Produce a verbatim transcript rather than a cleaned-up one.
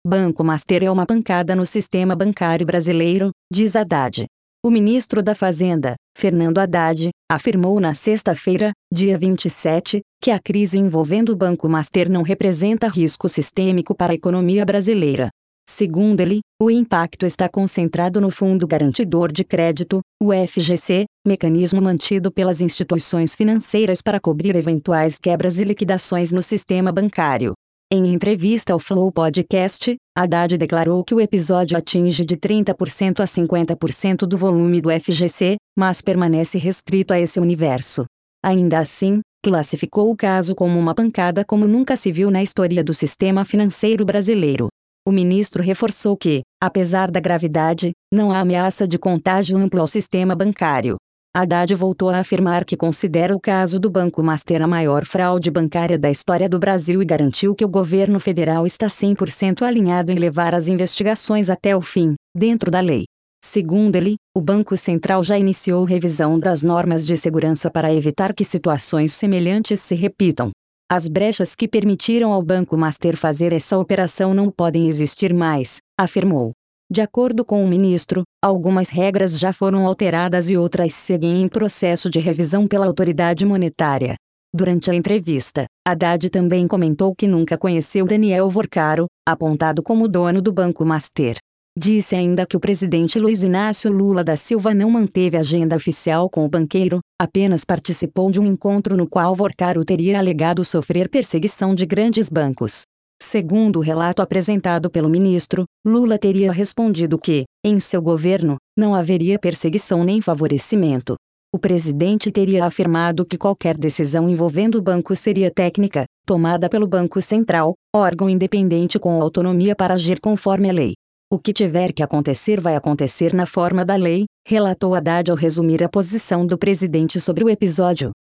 Banco Master é uma pancada no sistema bancário brasileiro, diz Haddad. O ministro da Fazenda, Fernando Haddad, afirmou na sexta-feira, dia vinte e sete, que a crise envolvendo o Banco Master não representa risco sistêmico para a economia brasileira. Segundo ele, o impacto está concentrado no Fundo Garantidor de Crédito, o F G C, mecanismo mantido pelas instituições financeiras para cobrir eventuais quebras e liquidações no sistema bancário. Em entrevista ao Flow Podcast, Haddad declarou que o episódio atinge de trinta por cento a cinquenta por cento do volume do F G C, mas permanece restrito a esse universo. Ainda assim, classificou o caso como uma pancada como nunca se viu na história do sistema financeiro brasileiro. O ministro reforçou que, apesar da gravidade, não há ameaça de contágio amplo ao sistema bancário. Haddad voltou a afirmar que considera o caso do Banco Master a maior fraude bancária da história do Brasil e garantiu que o governo federal está cem por cento alinhado em levar as investigações até o fim, dentro da lei. Segundo ele, o Banco Central já iniciou revisão das normas de segurança para evitar que situações semelhantes se repitam. As brechas que permitiram ao Banco Master fazer essa operação não podem existir mais, afirmou. De acordo com o ministro, algumas regras já foram alteradas e outras seguem em processo de revisão pela autoridade monetária. Durante a entrevista, Haddad também comentou que nunca conheceu Daniel Vorcaro, apontado como dono do Banco Master. Disse ainda que o presidente Luiz Inácio Lula da Silva não manteve agenda oficial com o banqueiro, apenas participou de um encontro no qual Vorcaro teria alegado sofrer perseguição de grandes bancos. Segundo o relato apresentado pelo ministro, Lula teria respondido que, em seu governo, não haveria perseguição nem favorecimento. O presidente teria afirmado que qualquer decisão envolvendo o banco seria técnica, tomada pelo Banco Central, órgão independente com autonomia para agir conforme a lei. O que tiver que acontecer vai acontecer na forma da lei, relatou Haddad ao resumir a posição do presidente sobre o episódio.